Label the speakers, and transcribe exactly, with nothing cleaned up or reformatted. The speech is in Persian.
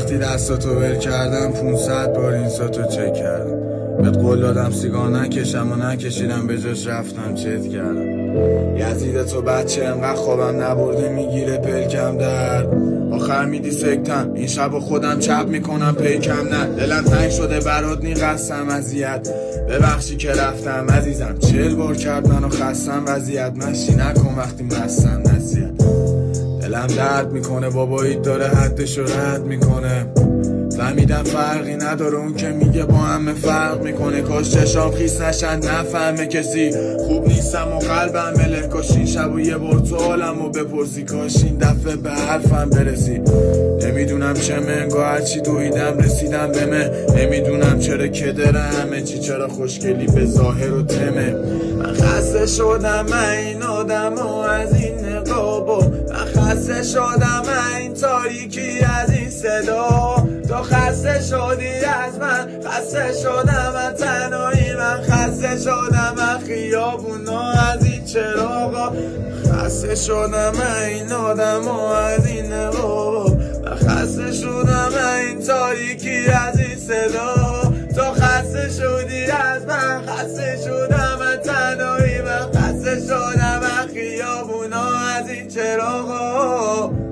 Speaker 1: وقتی دستاتو ول کردم پونصد بار اینستاتو چک کردم، بهت قول دادم سیگار نکشم و نکشیدم، به جاش رفتم چت کردم. یزید تو بچه انقدر خوابم نبرده میگیره پلکم در آخر میدی سکتم، این شب خودم چپ میکنم پیکم نه. دلم تنگ شده برات نیقصم اذیت، ببخشی که رفتم عزیزم، چل بار کرد منو خستم وضعیت، مشی نکن وقتی مستم نصیحت. دلم درد میکنه بابایید داره حدشو رد میکنه، فهمیدم فرقی نداره اون که میگه با همه فرق میکنه. کاش چشام خیس نشن نفهمه کسی خوب نیستم و قلبم مله، کاش این شب و یه بار تو حالم و بپرسی، کاش این دفعه به حرفم برسی. نمیدونم چه منگاه هرچی دویدم رسیدم به مه، نمیدونم چرا کدره همه چی، چرا خوشگلی به ظاهر و تمه. من خسته شدم من این آدم و از این نقابو، من خسته شدم من این تاریکی از این صدا، تو خسته شدی از من، خسته شدم من تنهایی، من خسته شدم من خیابونا از این چراغا، خسته شدم من این آدم و از این نقاب، من خسته شدم من این تاریکی از این صدا، تو خسته شدی از من، خسته شدم من تنهایی، من خسته شدم من خیابونا از این چراغا.